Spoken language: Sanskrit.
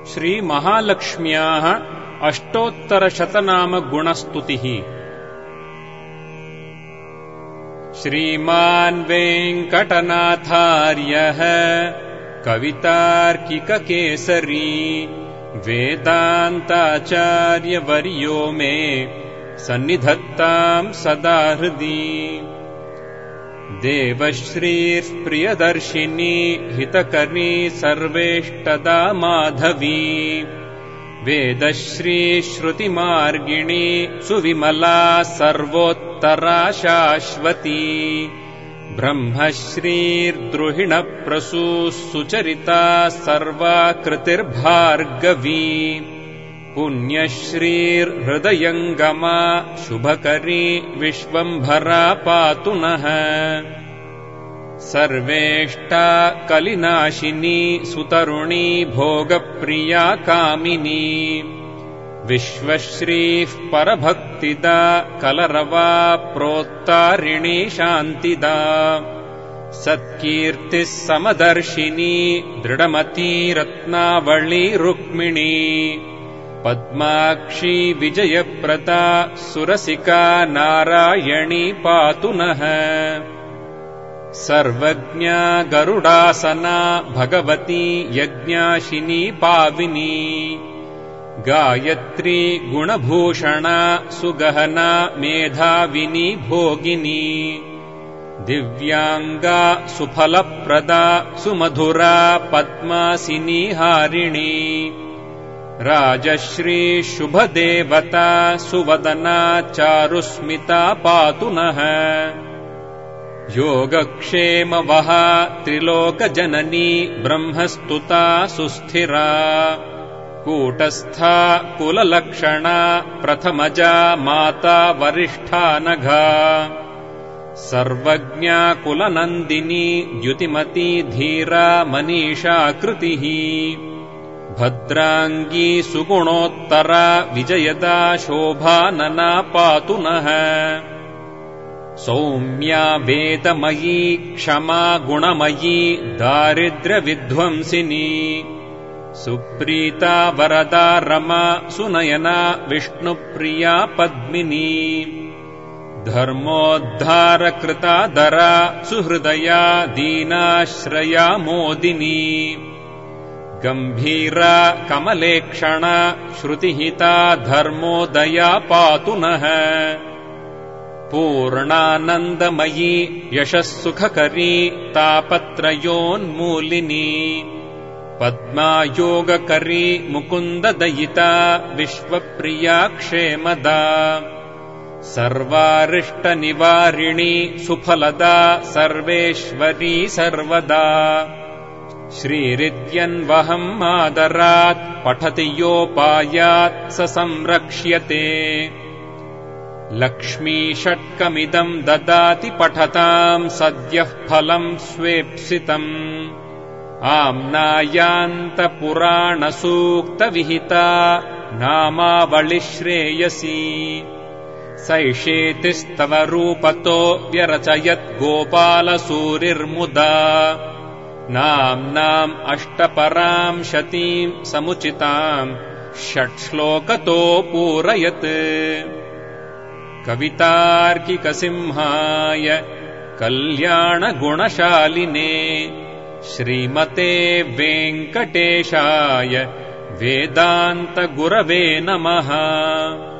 श्रीमहालक्ष्म्याः अष्टोत्तरशतनाम गुणस्तुतिः। श्रीमान् वेङ्कटनाथार्यः कवितार्किककेसरी वेदान्ताचार्यवर्यो मे सन्निधत्तां सदा हृदि। देवश्रीर्प्रियदर्शिनी हितकरी सर्वेष्टदा माधवी वेदश्री श्रुतिमार्गिणी सुविमला सर्वोत्तरा शाश्वती ब्रह्मश्रीर्द्रुहिणप्रसूः सुचरिता सर्वाकृतिर्भार्गवी पुण्यश्रीर्हृदयङ्गमा शुभकरी विश्वम्भरा पातु नः। सर्वेष्टा कलिनाशिनी सुतरुणी भोगप्रिया कामिनी विश्वश्रीः परभक्तिदा कलरवा प्रोत्तारिणी शान्तिदा सत्कीर्तिः समदर्शिनी दृढमती रत्नावली रुक्मिणी पद्माक्षी विजयप्रदा सुरसिका नारायणी पातु नः। सर्वज्ञा गरुडासना भगवती यज्ञाशिनी पाविनी गायत्री गुणभूषणा सुगहना मेधाविनी भोगिनी दिव्यांगा सुफलप्रदा सुमधुरा पद्मासिनी हारिणी राजश्री शुभदेवता सुवदना चारुस्मिता पातु नः। योगक्षेमवहा त्रिलोकजननी ब्रह्मस्तुता सुस्थिरा कूटस्था कुललक्षणा प्रथमजा माता वरिष्ठा नघा सर्वज्ञा कुलनन्दिनी द्युतिमती धीरा मनीषा कृतिः भद्रांगी सुगुणोत्तरा विजयदा शोभानना पातु नः। सौम्या वेदमयी क्षमा गुणमयी दारिद्र्यविध्वंसिनी सुप्रीता वरदा रमा सुनयना विष्णुप्रिया पद्मिनी धर्मोद्धारकृता दरा सुहृदया दीनाश्रया मोदिनी गंभीरा कमलेक्षणा श्रुतिहिता धर्मोदया पातु नः। पूर्णानन्दमयी यशस्सुखकरी तापत्रयोन्मूलिनी पद्मायोगकरी मुकुन्ददयिता विश्वप्रिया क्षेमदा सर्वारिष्टनिवारिणी सुफलदा सर्वेश्वरी सर्वदा श्रीरित्यन्वहम् आदरात् पठति योपायात् स संरक्ष्यते लक्ष्मीषट्कमिदम् ददाति पठताम् सद्यः फलम् स्वेप्सितम् आम्नायान्तपुराणसूक्तविहिता नामावलिश्रेयसी सैषेतिस्तव रूपतो व्यरचयत् गोपालसूरिर्मुदा नाम्नाम् अष्टपराम् शतीम् समुचिताम् षट्श्लोकतो पूरयत्। कवितार्किकसिंहाय कल्याणगुणशालिने श्रीमते वेङ्कटेशाय वेदान्तगुरवे नमः।